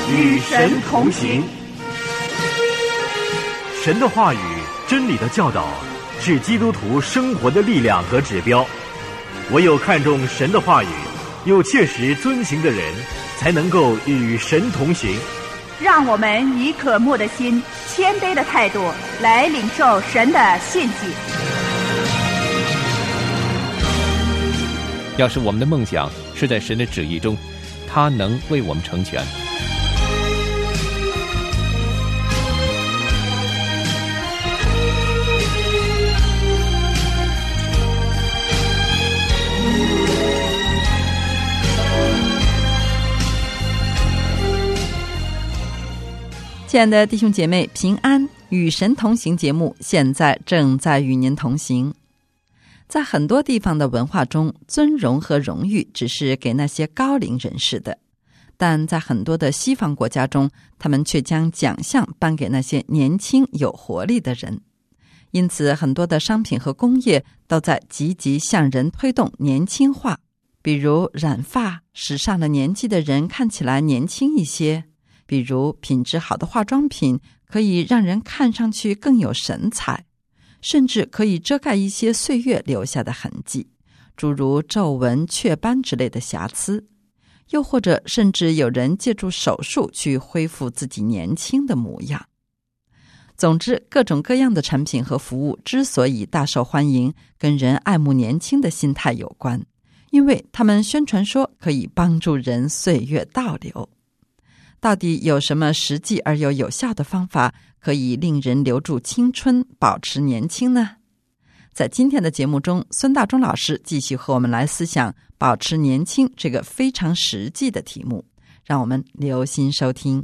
与神同行。 神的话语、真理的教导是基督徒生活的力量和指标。唯有看重神的话语，又切实遵行的人，才能够与神同行。 让我们以渴慕的心、谦卑的态度来领受神的信息。 要是我们的梦想是在神的旨意中，他能为我们成全。 亲爱的弟兄姐妹，平安，与神同行节目现在正在与您同行。在很多地方的文化中，尊荣和荣誉只是给那些高龄人士的，但在很多的西方国家中，他们却将奖项颁给那些年轻有活力的人。因此很多的商品和工业都在积极向人推动年轻化，比如染发使上了年纪的人看起来年轻一些，比如品质好的化妆品可以让人看上去更有神采，甚至可以遮盖一些岁月留下的痕迹，诸如皱纹、雀斑之类的瑕疵，又或者甚至有人借助手术去恢复自己年轻的模样。总之，各种各样的产品和服务之所以大受欢迎，跟人爱慕年轻的心态有关，因为他们宣传说可以帮助人岁月倒流。到底有什么实际而又有效的方法可以令人留住青春，保持年轻呢？在今天的节目中，孙大中老师继续和我们来思想保持年轻这个非常实际的题目，让我们留心收听。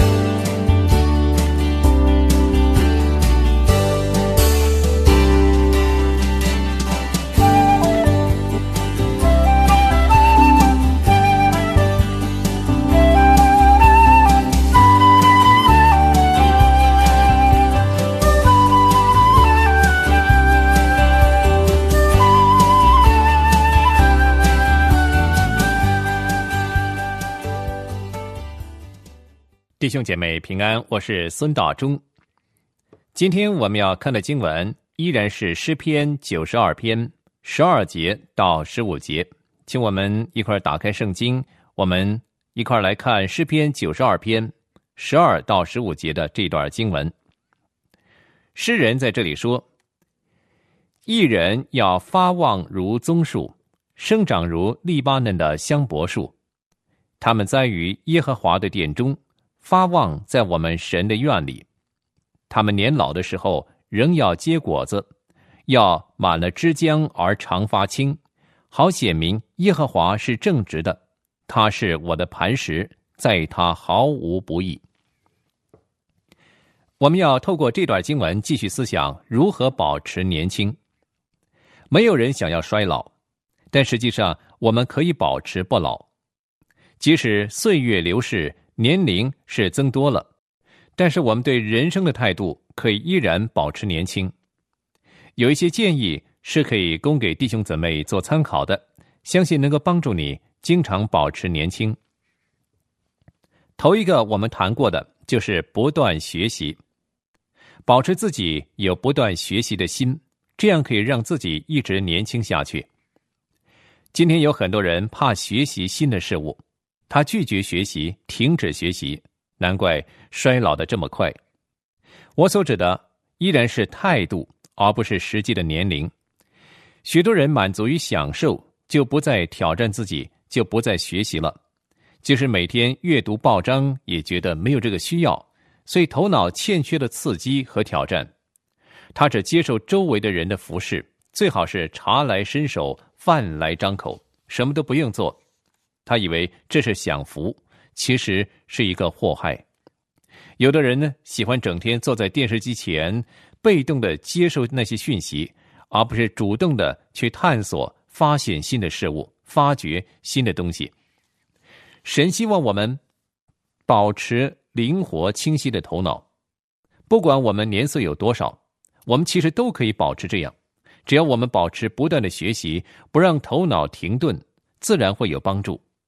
弟兄姐妹平安，我是孙大中。今天我们要看的经文依然是诗篇92篇12节到15节，请我们一块打开圣经，我们一块来看诗篇92篇12到15节的这段经文。诗人在这里说，义人要发旺如棕树，生长如利巴嫩的香柏树，他们栽于耶和华的殿中，发旺在我们神的院里。他们年老的时候仍要结果子，要满了枝浆而常发青，好显明耶和华是正直的，他是我的磐石，在他毫无不义。我们要透过这段经文继续思想如何保持年轻。没有人想要衰老，但实际上我们可以保持不老。即使岁月流逝，年龄是增多了，但是我们对人生的态度可以依然保持年轻。有一些建议是可以供给弟兄姊妹做参考的，相信能够帮助你经常保持年轻。头一个我们谈过的就是不断学习，保持自己有不断学习的心，这样可以让自己一直年轻下去。今天有很多人怕学习新的事物，他拒绝学习，停止学习，难怪衰老得这么快。我所指的依然是态度，而不是实际的年龄。许多人满足于享受，就不再挑战自己，就不再学习了。就是每天阅读报章，也觉得没有这个需要，所以头脑欠缺了刺激和挑战。他只接受周围的人的服侍，最好是茶来伸手，饭来张口，什么都不用做。他以为这是享福，其实是一个祸害。有的人呢，喜欢整天坐在电视机前，被动地接受那些讯息，而不是主动地去探索、发现新的事物，发掘新的东西。神希望我们保持灵活清晰的头脑，不管我们年岁有多少，我们其实都可以保持这样。只要我们保持不断的学习，不让头脑停顿，自然会有帮助。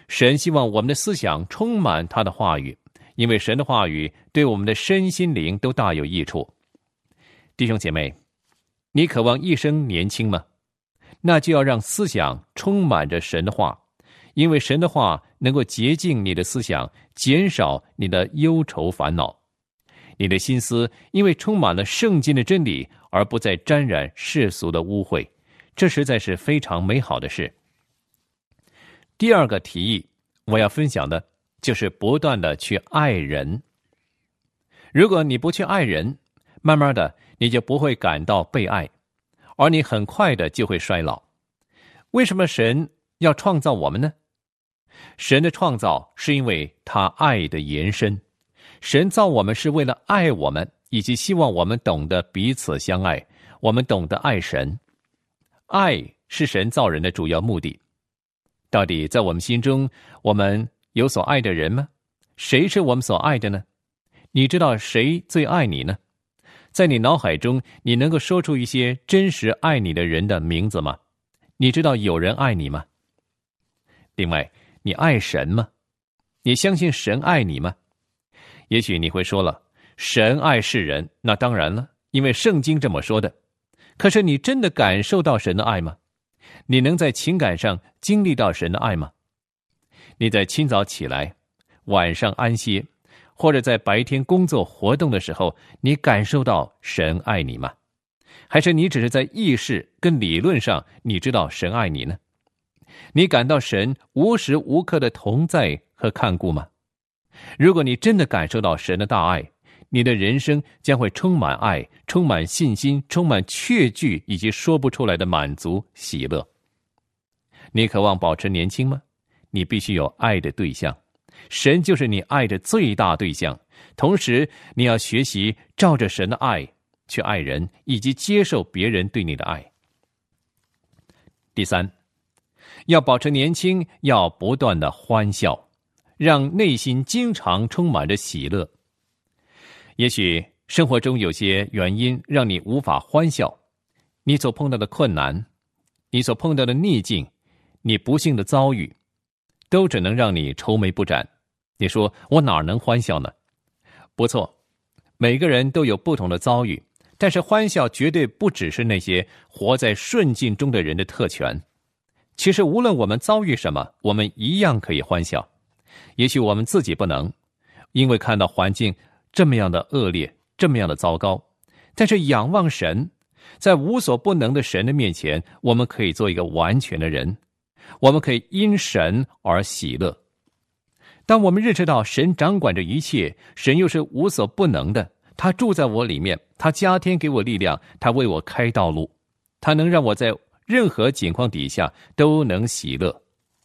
神希望我们的思想充满他的话语，因为神的话语对我们的身心灵都大有益处。弟兄姐妹，你渴望一生年轻吗？那就要让思想充满着神的话，因为神的话能够洁净你的思想，减少你的忧愁烦恼。你的心思因为充满了圣经的真理，而不再沾染世俗的污秽，这实在是非常美好的事。第二个提议我要分享的就是不断的去爱人。如果你不去爱人，慢慢的你就不会感到被爱，而你很快的就会衰老。为什么神要创造我们呢？神的创造是因为他爱的延伸。神造我们是为了爱我们，以及希望我们懂得彼此相爱，我们懂得爱神。爱是神造人的主要目的。到底在我们心中，我们有所爱的人吗？谁是我们所爱的呢？你知道谁最爱你呢？在你脑海中，你能够说出一些真实爱你的人的名字吗？你知道有人爱你吗？另外，你爱神吗？你相信神爱你吗？也许你会说了，神爱世人，那当然了，因为圣经这么说的。可是你真的感受到神的爱吗？你能在情感上经历到神的爱吗？你在清早起来，晚上安歇，或者在白天工作活动的时候，你感受到神爱你吗？还是你只是在意识跟理论上你知道神爱你呢？你感到神无时无刻的同在和看顾吗？如果你真的感受到神的大爱，你的人生将会充满爱，充满信心，充满确据以及说不出来的满足喜乐。你渴望保持年轻吗？你必须有爱的对象，神就是你爱的最大对象。同时你要学习照着神的爱去爱人，以及接受别人对你的爱。第三，要保持年轻，要不断的欢笑，让内心经常充满着喜乐。也许生活中有些原因让你无法欢笑，你所碰到的困难，你所碰到的逆境，你不幸的遭遇，都只能让你愁眉不展。你说我哪能欢笑呢？不错，每个人都有不同的遭遇，但是欢笑绝对不只是那些活在顺境中的人的特权。其实无论我们遭遇什么，我们一样可以欢笑。也许我们自己不能，因为看到环境这么样的恶劣，这么样的糟糕，但是仰望神，在无所不能的神的面前，我们可以做一个完全的人，我们可以因神而喜乐。当我们认识到神掌管着一切，神又是无所不能的，他住在我里面，他加添给我力量，他为我开道路，他能让我在任何境况底下都能喜乐。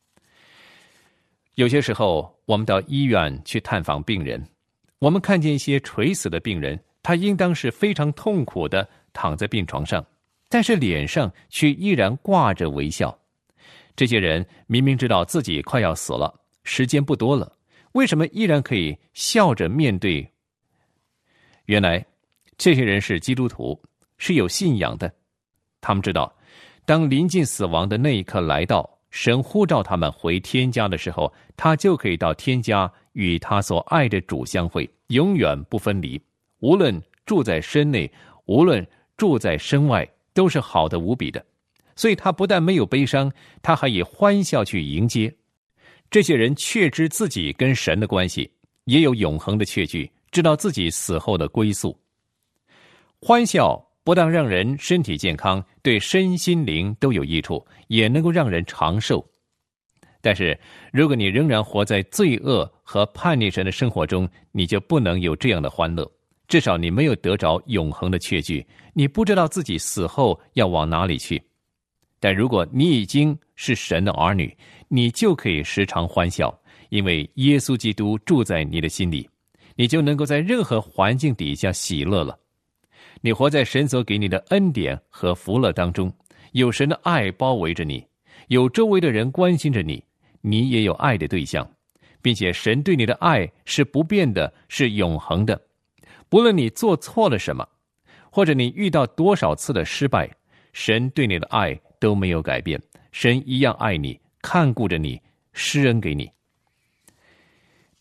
有些时候我们到医院去探访病人，我们看见一些垂死的病人，他应当是非常痛苦的躺在病床上，但是脸上却依然挂着微笑。这些人明明知道自己快要死了，时间不多了，为什么依然可以笑着面对？原来这些人是基督徒，是有信仰的。他们知道当临近死亡的那一刻来到，神呼召他们回天家的时候，他就可以到天家与他所爱的主相会，永远不分离。无论住在身内，无论住在身外，都是好的无比的。所以他不但没有悲伤，他还以欢笑去迎接。这些人确知自己跟神的关系，也有永恒的确据，知道自己死后的归宿。欢笑不但让人身体健康，对身心灵都有益处，也能够让人长寿。但是如果你仍然活在罪恶和叛逆神的生活中，你就不能有这样的欢乐，至少你没有得着永恒的确据，你不知道自己死后要往哪里去。但如果你已经是神的儿女，你就可以时常欢笑，因为耶稣基督住在你的心里，你就能够在任何环境底下喜乐了。你活在神所给你的恩典和福乐当中，有神的爱包围着你，有周围的人关心着你，你也有爱的对象，并且神对你的爱是不变的，是永恒的。不论你做错了什么，或者你遇到多少次的失败，神对你的爱都没有改变，神一样爱你，看顾着你，施恩给你。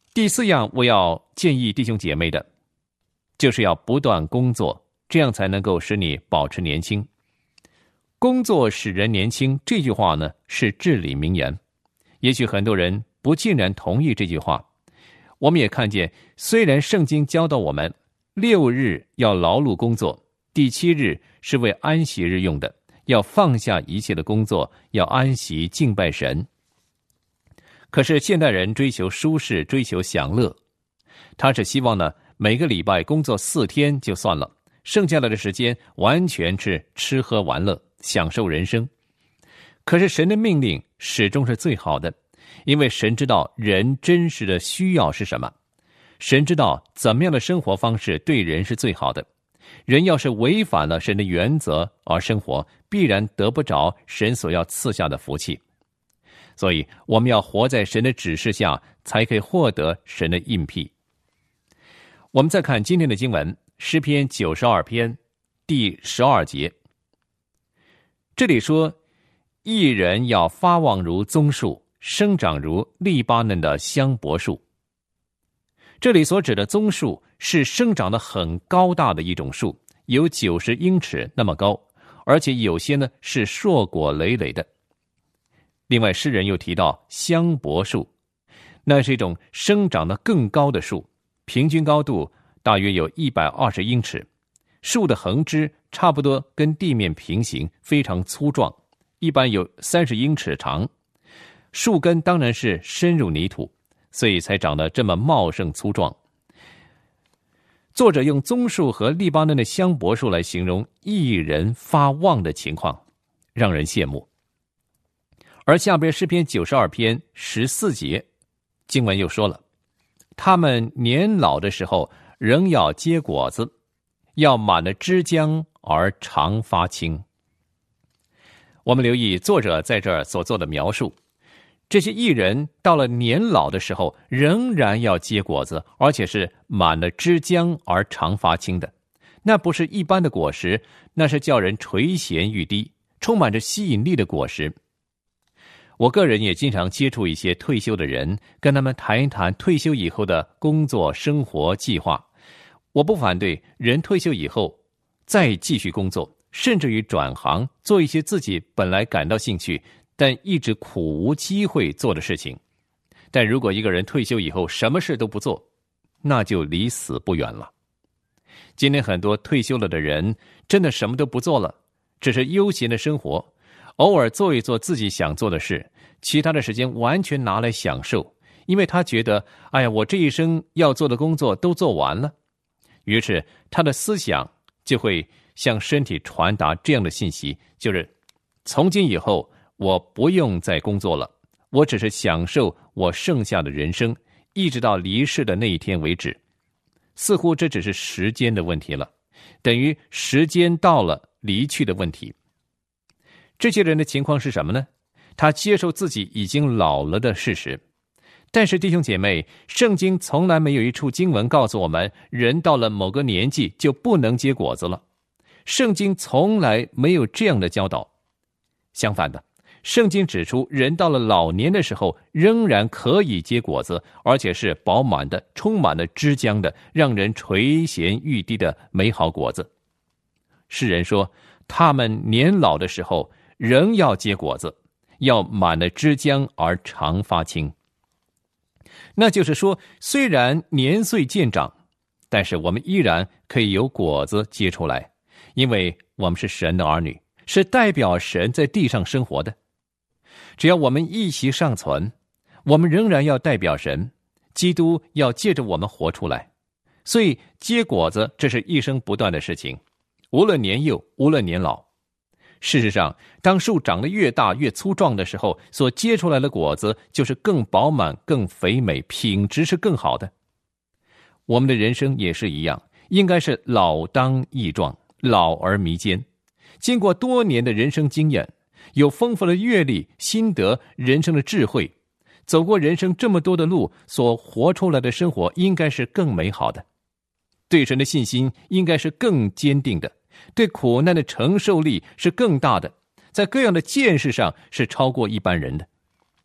第4样我要建议弟兄姐妹的，就是要不断工作，这样才能够使你保持年轻。工作使人年轻，这句话呢是至理名言。也许很多人不尽然同意这句话。我们也看见，虽然圣经教导我们6日要劳碌工作，第7日是为安息日用的，要放下一切的工作，要安息敬拜神。可是现代人追求舒适，追求享乐，他是希望呢每个礼拜工作4天就算了，剩下来的时间完全是吃喝玩乐，享受人生。可是神的命令始终是最好的，因为神知道人真实的需要是什么，神知道怎么样的生活方式对人是最好的。人要是违反了神的原则而生活，必然得不着神所要赐下的福气。所以我们要活在神的指示下，才可以获得神的应聘。我们再看今天的经文，诗篇92篇第12节，这里说，义人要发旺如棕树，生长如利巴嫩的香柏树。这里所指的棕树是生长得很高大的一种树，有90英尺那么高，而且有些呢是硕果累累的。另外诗人又提到香柏树，那是一种生长得更高的树，平均高度大约有120英尺，树的横枝差不多跟地面平行，非常粗壮，一般有30英尺长。树根当然是深入泥土，所以才长得这么茂盛粗壮。作者用棕树和利巴嫩的香柏树来形容义人发旺的情况，让人羡慕。而下边诗篇92篇14节经文又说了，他们年老的时候仍要结果子，要满了枝浆而常发青。我们留意作者在这儿所做的描述，这些义人到了年老的时候仍然要结果子，而且是满了枝浆而常发青的。那不是一般的果实，那是叫人垂涎欲滴，充满着吸引力的果实。我个人也经常接触一些退休的人，跟他们谈一谈退休以后的工作生活计划。我不反对人退休以后再继续工作，甚至于转行做一些自己本来感到兴趣但一直苦无机会做的事情。但如果一个人退休以后什么事都不做，那就离死不远了。今天很多退休了的人真的什么都不做了，只是悠闲的生活，偶尔做一做自己想做的事，其他的时间完全拿来享受，因为他觉得我这一生要做的工作都做完了。于是他的思想就会向身体传达这样的信息，就是从今以后我不用再工作了，我只是享受我剩下的人生，一直到离世的那一天为止。似乎这只是时间的问题了，等于时间到了离去的问题。这些人的情况是什么呢？他接受自己已经老了的事实。但是弟兄姐妹，圣经从来没有一处经文告诉我们，人到了某个年纪就不能结果子了。圣经从来没有这样的教导。相反的，圣经指出，人到了老年的时候仍然可以结果子，而且是饱满的，充满了汁浆的，让人垂涎欲滴的美好果子。诗人说，他们年老的时候仍要结果子，要满了汁浆而常发青。那就是说，虽然年岁渐长，但是我们依然可以有果子结出来，因为我们是神的儿女，是代表神在地上生活的。只要我们一息尚存，我们仍然要代表神，基督要借着我们活出来。所以结果子，这是一生不断的事情，无论年幼，无论年老。事实上，当树长得越大越粗壮的时候，所结出来的果子就是更饱满、更肥美，品质是更好的。我们的人生也是一样，应该是老当益壮，老而弥坚。经过多年的人生经验，有丰富的阅历、心得、人生的智慧，走过人生这么多的路，所活出来的生活应该是更美好的。对神的信心应该是更坚定的，对苦难的承受力是更大的，在各样的见识上是超过一般人的。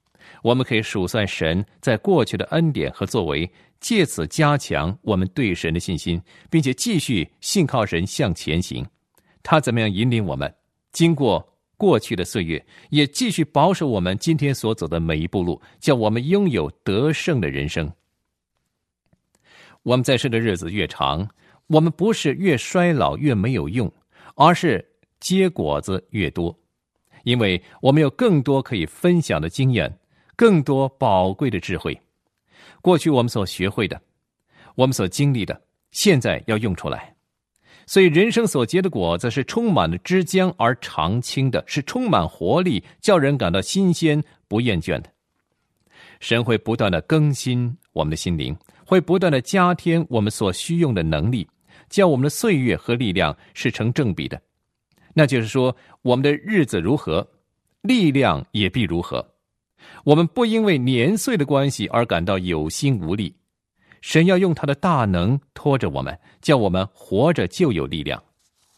我们可以数算神在过去的恩典和作为，借此加强我们对神的信心，并且继续信靠神向前行。他怎么样引领我们经过过去的岁月，也继续保守我们今天所走的每一步路，叫我们拥有得胜的人生。我们在世的日子越长，我们不是越衰老越没有用，而是结果子越多，因为我们有更多可以分享的经验，更多宝贵的智慧。过去我们所学会的，我们所经历的，现在要用出来。所以人生所结的果子是充满了汁浆而常青的，是充满活力，叫人感到新鲜不厌倦的。神会不断的更新我们的心灵，会不断的加添我们所需用的能力，叫我们的岁月和力量是成正比的。那就是说，我们的日子如何，力量也必如何。我们不因为年岁的关系而感到有心无力，神要用他的大能拖着我们，叫我们活着就有力量。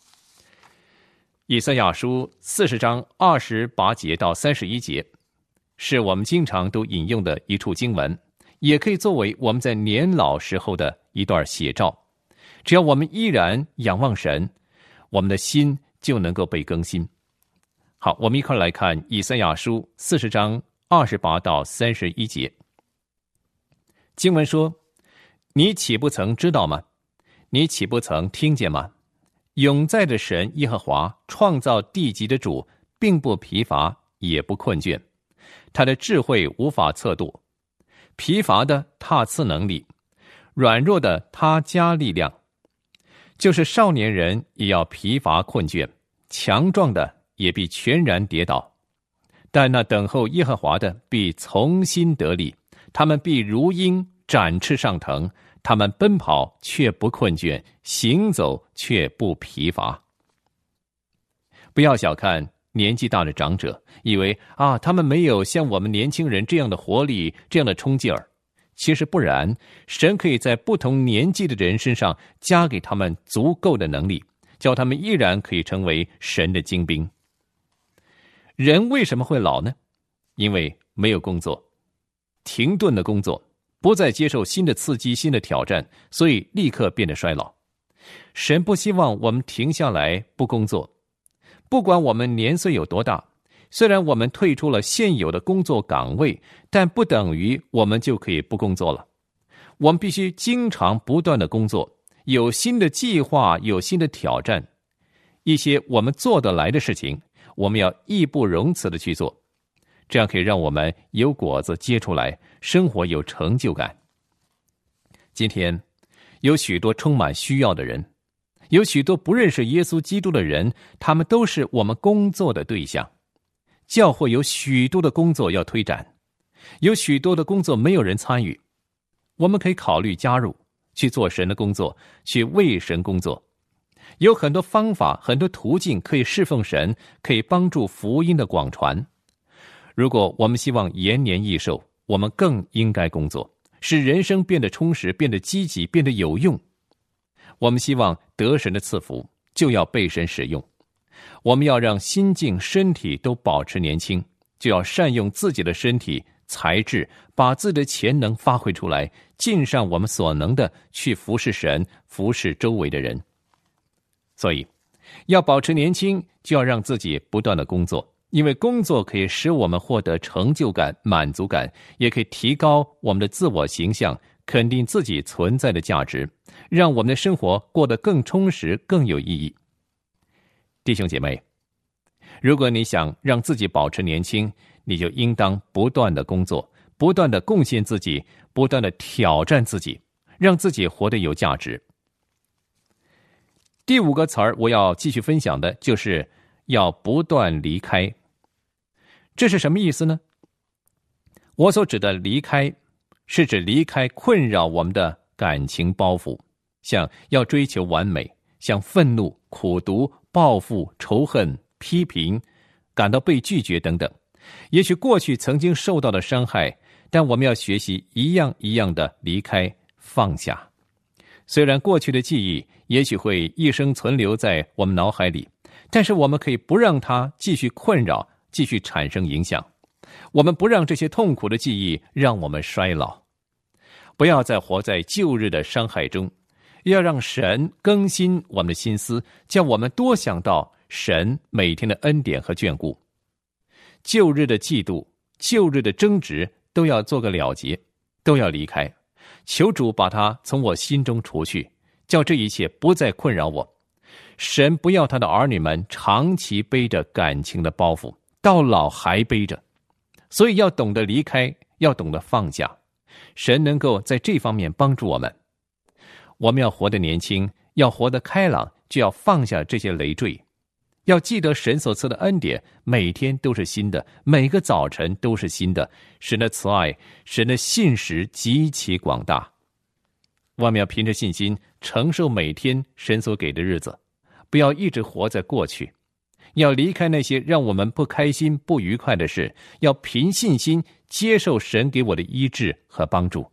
以赛亚书40章28节到31节，是我们经常都引用的一处经文，也可以作为我们在年老时候的一段写照。只要我们依然仰望神，我们的心就能够被更新。好，我们一块来看以赛亚书40章28到31节。经文说，你岂不曾知道吗？你岂不曾听见吗？永在的神耶和华，创造地极的主，并不疲乏，也不困倦。他的智慧无法测度，疲乏的他赐能力，软弱的他加力量。就是少年人也要疲乏困倦，强壮的也必全然跌倒。但那等候耶和华的必从心得力，他们必如鹰展翅上腾，他们奔跑却不困倦，行走却不疲乏。不要小看年纪大的长者，以为他们没有像我们年轻人这样的活力，这样的冲劲儿。其实不然，神可以在不同年纪的人身上加给他们足够的能力，叫他们依然可以成为神的精兵。人为什么会老呢？因为没有工作，停顿的工作，不再接受新的刺激、新的挑战，所以立刻变得衰老。神不希望我们停下来不工作，不管我们年岁有多大，虽然我们退出了现有的工作岗位，但不等于我们就可以不工作了。我们必须经常不断的工作，有新的计划，有新的挑战。一些我们做得来的事情，我们要义不容辞的去做，这样可以让我们有果子结出来，生活有成就感。今天有许多充满需要的人，有许多不认识耶稣基督的人，他们都是我们工作的对象。教会有许多的工作要推展，有许多的工作没有人参与，我们可以考虑加入，去做神的工作，去为神工作。有很多方法，很多途径可以侍奉神，可以帮助福音的广传。如果我们希望延年益寿，我们更应该工作，使人生变得充实，变得积极，变得有用。我们希望得神的赐福，就要被神使用。我们要让心境、身体都保持年轻，就要善用自己的身体、才智，把自己的潜能发挥出来，尽上我们所能的去服侍神，服侍周围的人。所以，要保持年轻，就要让自己不断的工作，因为工作可以使我们获得成就感、满足感，也可以提高我们的自我形象，肯定自己存在的价值，让我们的生活过得更充实、更有意义。弟兄姐妹，如果你想让自己保持年轻，你就应当不断的工作，不断的贡献自己，不断的挑战自己，让自己活得有价值。第5个词儿我要继续分享的就是要不断离开。这是什么意思呢？我所指的离开，是指离开困扰我们的感情包袱，像要追求完美，像愤怒、苦毒、报复、仇恨、批评，感到被拒绝等等。也许过去曾经受到的伤害，但我们要学习一样一样的离开、放下。虽然过去的记忆也许会一生存留在我们脑海里，但是我们可以不让它继续困扰，继续产生影响。 我们不让这些痛苦的记忆让我们衰老，不要再活在旧日的伤害中，要让神更新我们的心思，叫我们多想到神每天的恩典和眷顾。旧日的嫉妒、旧日的争执都要做个了结，都要离开，求主把它从我心中除去，叫这一切不再困扰我。神不要他的儿女们长期背着感情的包袱，到老还背着，所以要懂得离开，要懂得放下。神能够在这方面帮助我们。我们要活得年轻，要活得开朗，就要放下这些累赘，要记得神所赐的恩典每天都是新的，每个早晨都是新的。神的慈爱，神的信实极其广大。我们要凭着信心承受每天神所给的日子，不要一直活在过去，要离开那些让我们不开心不愉快的事，要凭信心接受神给我的医治和帮助。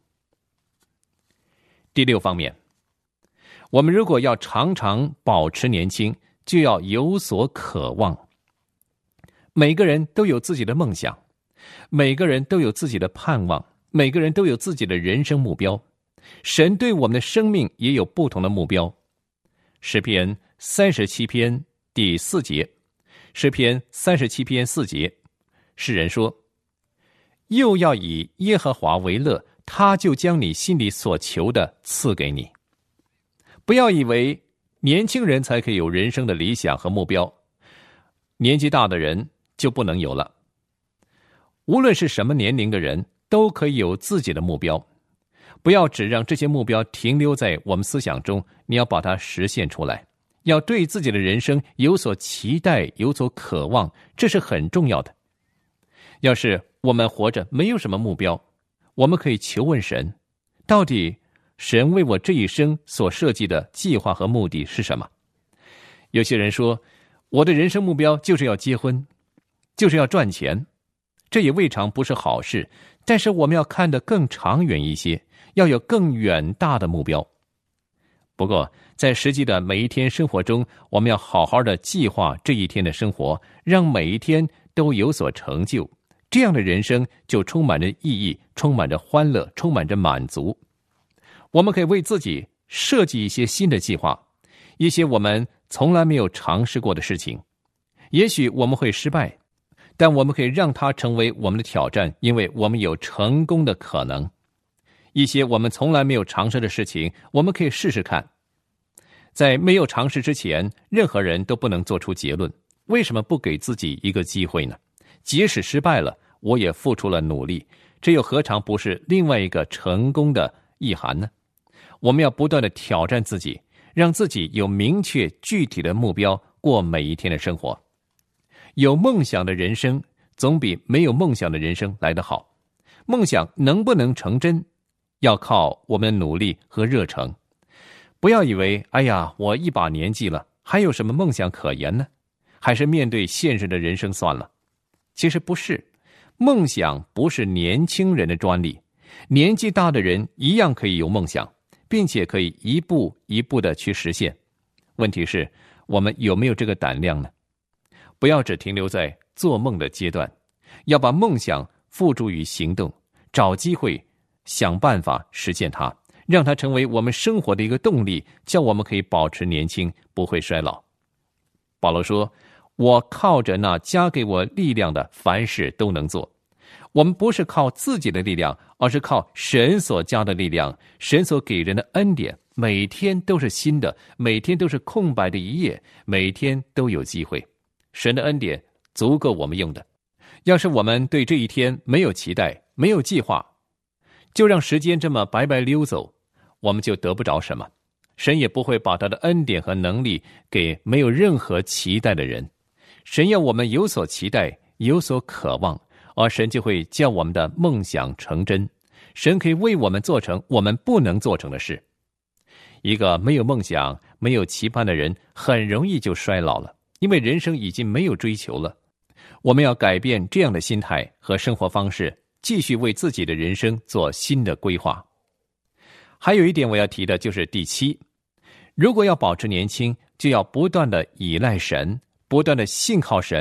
第6方面，我们如果要常常保持年轻，就要有所渴望。每个人都有自己的梦想，每个人都有自己的盼望，每个人都有自己的人生目标。神对我们的生命也有不同的目标。诗篇37篇第4节，诗篇37篇4节，诗人说：又要以耶和华为乐，他就将你心里所求的赐给你。不要以为年轻人才可以有人生的理想和目标，年纪大的人就不能有了。无论是什么年龄的人，都可以有自己的目标。不要只让这些目标停留在我们思想中，你要把它实现出来，要对自己的人生有所期待，有所渴望，这是很重要的。要是我们活着没有什么目标，我们可以求问神，到底神为我这一生所设计的计划和目的是什么？有些人说，我的人生目标就是要结婚，就是要赚钱，这也未尝不是好事，但是我们要看得更长远一些，要有更远大的目标。不过在实际的每一天生活中，我们要好好的计划这一天的生活，让每一天都有所成就，这样的人生就充满着意义，充满着欢乐，充满着满足。我们可以为自己设计一些新的计划，一些我们从来没有尝试过的事情。也许我们会失败，但我们可以让它成为我们的挑战，因为我们有成功的可能。一些我们从来没有尝试的事情，我们可以试试看。在没有尝试之前，任何人都不能做出结论。为什么不给自己一个机会呢？即使失败了，我也付出了努力，这又何尝不是另外一个成功的意涵呢？我们要不断的挑战自己，让自己有明确具体的目标，过每一天的生活。有梦想的人生总比没有梦想的人生来得好。梦想能不能成真，要靠我们的努力和热诚。不要以为哎呀，我一把年纪了，还有什么梦想可言呢？还是面对现实的人生算了。其实不是，梦想不是年轻人的专利，年纪大的人一样可以有梦想，并且可以一步一步的去实现。问题是我们有没有这个胆量呢？不要只停留在做梦的阶段，要把梦想付诸于行动，找机会想办法实现它，让它成为我们生活的一个动力，叫我们可以保持年轻，不会衰老。保罗说，我靠着那加给我力量的，凡事都能做。我们不是靠自己的力量，而是靠神所加的力量，神所给人的恩典，每天都是新的，每天都是空白的一页，每天都有机会。神的恩典足够我们用的。要是我们对这一天没有期待，没有计划，就让时间这么白白溜走，我们就得不着什么。神也不会把他的恩典和能力给没有任何期待的人。神要我们有所期待，有所渴望，而神就会叫我们的梦想成真。神可以为我们做成我们不能做成的事。一个没有梦想，没有期盼的人，很容易就衰老了，因为人生已经没有追求了。我们要改变这样的心态和生活方式，继续为自己的人生做新的规划。还有一点我要提的就是第7，如果要保持年轻，就要不断的依赖神，不断的信靠神，不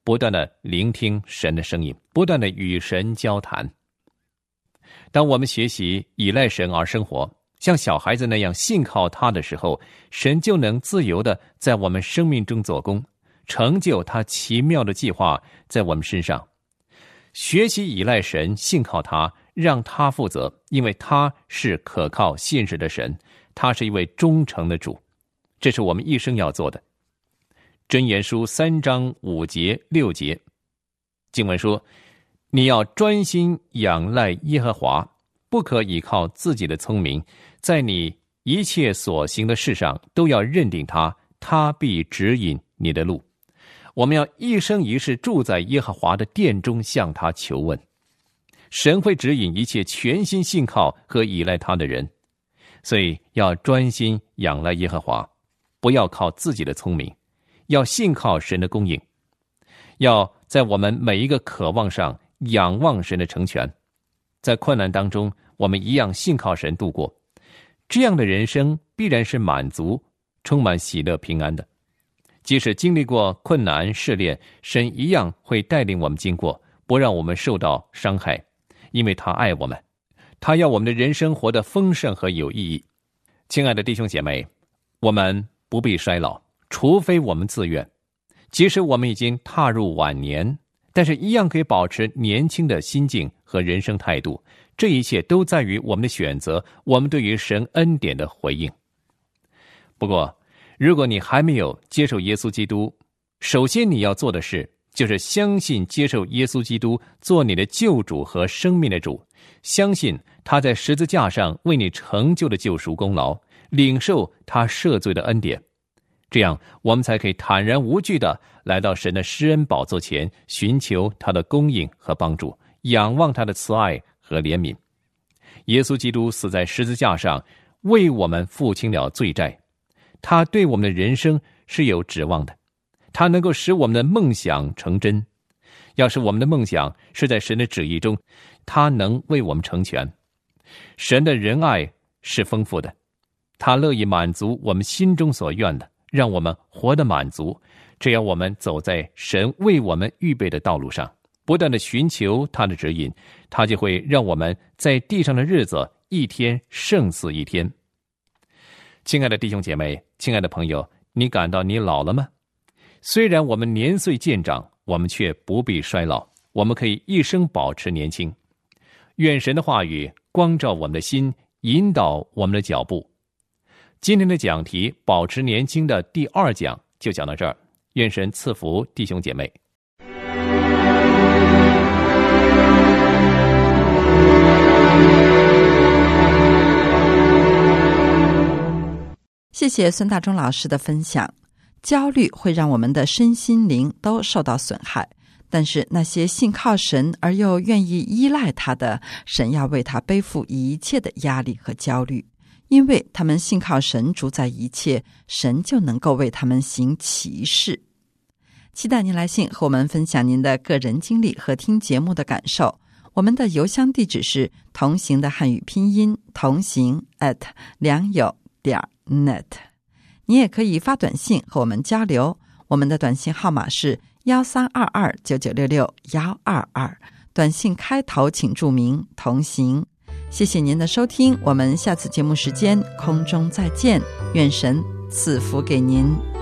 不断的聆听神的声音，不断的与神交谈。当我们学习依赖神而生活，像小孩子那样信靠他的时候，神就能自由的在我们生命中做工，成就他奇妙的计划在我们身上。学习依赖神，信靠他，让他负责，因为他是可靠信实的神，他是一位忠诚的主，这是我们一生要做的。箴言书3章5节6节经文说，你要专心仰赖耶和华，不可倚靠自己的聪明，在你一切所行的事上都要认定他，他必指引你的路。我们要一生一世住在耶和华的殿中，向他求问。神会指引一切全心信靠和依赖他的人，所以要专心仰赖耶和华，不要靠自己的聪明，要信靠神的供应，要在我们每一个渴望上仰望神的成全。在困难当中，我们一样信靠神度过，这样的人生必然是满足、充满喜乐、平安的。即使经历过困难试炼，神一样会带领我们经过，不让我们受到伤害，因为他爱我们，他要我们的人生活得丰盛和有意义。亲爱的弟兄姐妹，我们不必衰老，除非我们自愿。即使我们已经踏入晚年，但是一样可以保持年轻的心境和人生态度，这一切都在于我们的选择，我们对于神恩典的回应。不过如果你还没有接受耶稣基督，首先你要做的事就是相信接受耶稣基督做你的救主和生命的主，相信他在十字架上为你成就的救赎功劳，领受他赦罪的恩典。这样我们才可以坦然无惧地来到神的施恩宝座前，寻求他的供应和帮助，仰望他的慈爱和怜悯。耶稣基督死在十字架上，为我们付清了罪债，他对我们的人生是有指望的，他能够使我们的梦想成真。要是我们的梦想是在神的旨意中，他能为我们成全。神的仁爱是丰富的，他乐意满足我们心中所愿的，让我们活得满足。这样我们走在神为我们预备的道路上，不断地寻求他的指引，他就会让我们在地上的日子一天胜似一天。亲爱的弟兄姐妹，亲爱的朋友，你感到你老了吗？虽然我们年岁渐长，我们却不必衰老，我们可以一生保持年轻。愿神的话语光照我们的心，引导我们的脚步。今天的讲题保持年轻的第2讲就讲到这儿，愿神赐福弟兄姐妹。 谢谢孙大中老师的分享。焦虑会让我们的身心灵都受到损害，但是那些信靠神而又愿意依赖他的，神要为他背负一切的压力和焦虑，因为他们信靠神主宰一切，神就能够为他们行奇事。期待您来信和我们分享您的个人经历和听节目的感受。我们的邮箱地址是同行的汉语拼音同行@良友.net。你也可以发短信和我们交流，我们的短信号码是13229966-122，短信开头请注明同行。谢谢您的收听，我们下次节目时间空中再见，愿神赐福给您。